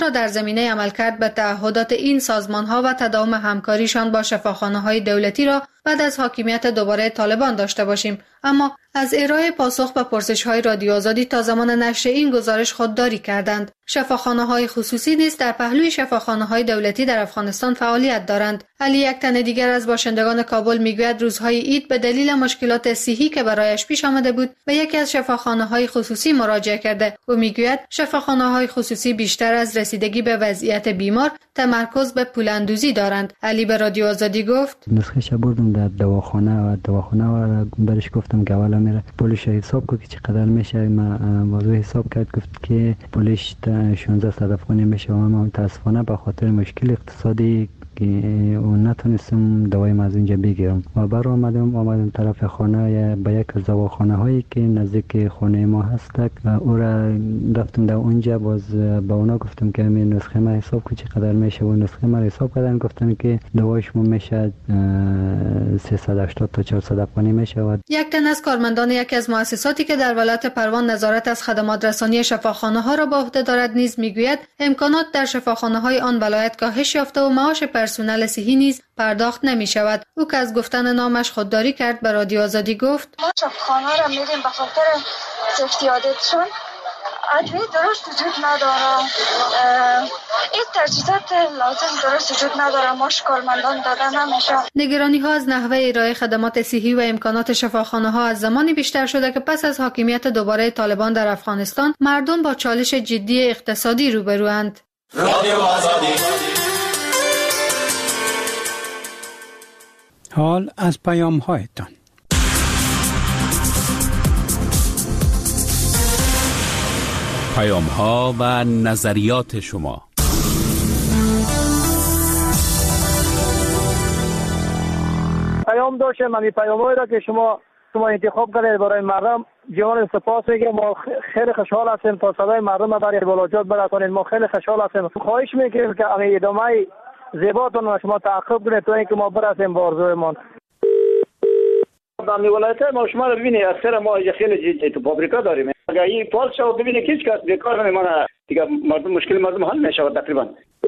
در زمینه عملکرد به تعهدات این سازمان‌ها و تداوم همکاریشان با شفاخانه‌های دولتی را بعد از حاکمیت دوباره طالبان داشته باشیم. اما از ارائه پاسخ به پرسش‌های رادیو آزادی تا زمان نشر این گزارش خودداری کردند. شفاخانه‌های خصوصی نیز در پهلوی شفاخانه‌های دولتی در افغانستان فعالیت دارند. علی، یک تن دیگر از باشندگان کابل، میگوید روزهای عید به دلیل مشکلات صحی که برایش پیش آمده بود به یکی از شفاخانه‌های خصوصی مراجعه کرده. او میگوید شفاخانه‌های خصوصی بیشتر از رسیدگی به وضعیت بیمار تمرکز به پولاندوزی دارند. علی به رادیو آزادی گفت: نسخه بردم در دواخانه و برش گفتم که اولا میره پولش حساب کنه که چقدر میشه. ما موضوع حساب کرد، گفت که پولش 1600 افغانی میشه و ما متاسفانه به خاطر مشکل اقتصادی که اون نتونستم دوایم از اینجا بگیرم و بر آمدم طرف خانه به یک از دواخانه هایی که نزدیک خانه ما هست و او را رفتم در اونجا. باز با اونا گفتم که همین نسخه ما حساب کنی چقدر میشه و نسخه ما حساب کردن، گفتن که دوایش ما میشه 380 تا 400 افغانی میشه. یک تن از کارمندان یکی از مؤسساتی که در ولایت پروان نظارت از خدمات رسانی شفاخانه ها را به عهده دارد نیز میگوید امکانات در شفاخانه های آن ولایت کاهش یافته و معاش پرسنل صحی نیز پرداخت نمی شود. او که از گفتن نامش خودداری کرد به رادیو آزادی گفت: ما شفاخانه را میریم به خاطر سیفتی عادتشون ادویه درست وجود نداره، این تجهیزات لازم درست وجود نداره، ماش کارمندان داده نمیشه. نگرانی ها از نحوه ارائه خدمات صحی و امکانات شفاخانه ها از زمانی بیشتر شده که پس از حاکمیت دوباره طالبان در افغانستان مردم با چالش جدی اقتصادی روبروند. رادیو آزادی. حال از پیام هایتان. پیام ها و نظریات شما. پیام داشتم، من پیامایی را که شما انتخاب کردید برای مردم جان سپاس میگم. ما خیلی خوشحال هستیم تا صدای مردم برای بلاجات برسانید. ما خیلی خوشحال هستیم. خواهش میکنیم که ادامه زیباتون را شما تعقیب کنید تا اینکه ما برسیم به آرزویمان. در ولایت ما شما رو ببینید اکثر ما خیلی تو فابریکا داریم. اگر این فال شو ببینید هیچ کس بیکار نمیمونه دیگه، مشکل مردم حل نشه تقریبا.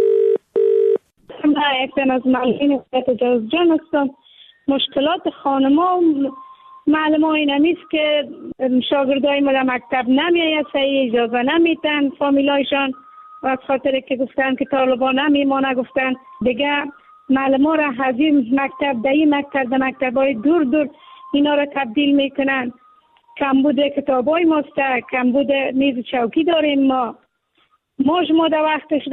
من یک از معلمین جان هستم. مشکلات خانما معلم ها این نیست که شاگردای ما در مکتب نمیاید، صحیح اجازه نمیتن فامیلایشان و از خاطر که گفتن که طالبان نمیمانه گفتن دیگه معلم ها را از این مکتب در این مکتب در مکتب های دور دور اینا را تبدیل میکنن. کمبود کتاب های ماست، کمبود میز چوکی داریم ما در وقتش